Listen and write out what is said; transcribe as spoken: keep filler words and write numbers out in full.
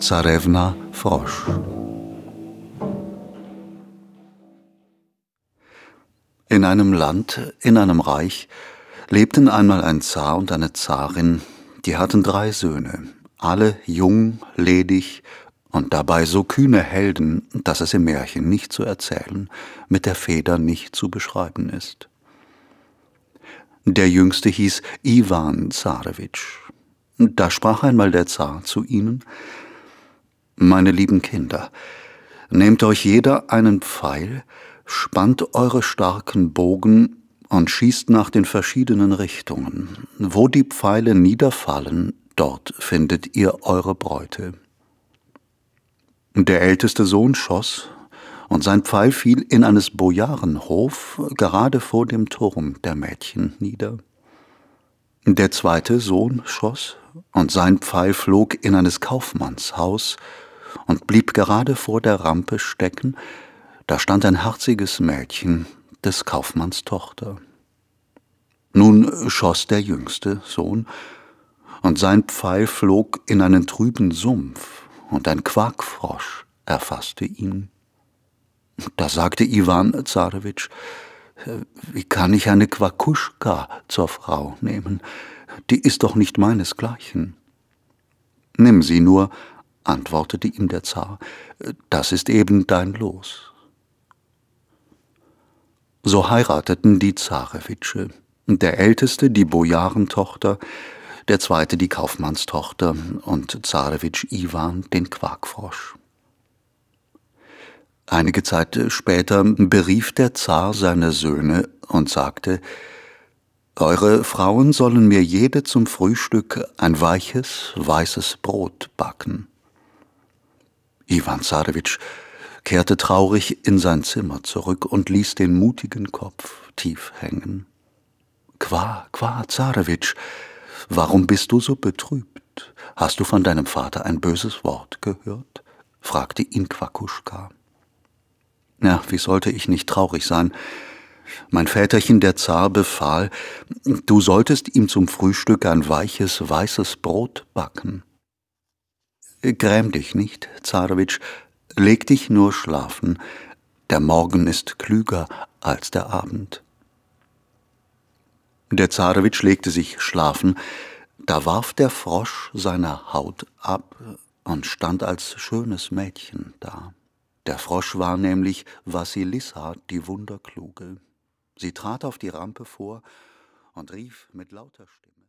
Zarewna Frosch. In einem Land, in einem Reich, lebten einmal ein Zar und eine Zarin, die hatten drei Söhne, alle jung, ledig und dabei so kühne Helden, dass es im Märchen nicht zu erzählen, mit der Feder nicht zu beschreiben ist. Der Jüngste hieß Iwan Zarewitsch. Da sprach einmal der Zar zu ihnen: »Meine lieben Kinder, nehmt euch jeder einen Pfeil, spannt eure starken Bogen und schießt nach den verschiedenen Richtungen. Wo die Pfeile niederfallen, dort findet ihr eure Bräute.« Der älteste Sohn schoss, und sein Pfeil fiel in eines Bojarenhof gerade vor dem Turm der Mädchen nieder. Der zweite Sohn schoss, und sein Pfeil flog in eines Kaufmanns Haus und blieb gerade vor der Rampe stecken. Da stand ein herziges Mädchen, des Kaufmanns Tochter. Nun schoss der jüngste Sohn, und sein Pfeil flog in einen trüben Sumpf, und ein Quakfrosch erfasste ihn. Da sagte Iwan Zarewitsch: »Wie kann ich eine Quakuschka zur Frau nehmen? Die ist doch nicht meinesgleichen.« »Nimm sie nur«, antwortete ihm der Zar, »das ist eben dein Los.« So heirateten die Zarewitsche, der Älteste die Bojarentochter, der Zweite die Kaufmannstochter und Zarewitsch Iwan den Quakfrosch. Einige Zeit später berief der Zar seine Söhne und sagte: »Eure Frauen sollen mir jede zum Frühstück ein weiches, weißes Brot backen.« Iwan Zarewitsch kehrte traurig in sein Zimmer zurück und ließ den mutigen Kopf tief hängen. »Qua, qua, Zarewitsch, warum bist du so betrübt? Hast du von deinem Vater ein böses Wort gehört?« fragte ihn Quakuschka. »Ja, wie sollte ich nicht traurig sein? Mein Väterchen, der Zar, befahl, du solltest ihm zum Frühstück ein weiches, weißes Brot backen.« »Gräm dich nicht, Zarewitsch, leg dich nur schlafen, der Morgen ist klüger als der Abend.« Der Zarewitsch legte sich schlafen, da warf der Frosch seine Haut ab und stand als schönes Mädchen da. Der Frosch war nämlich Wassilissa, die Wunderkluge. Sie trat auf die Rampe vor und rief mit lauter Stimme: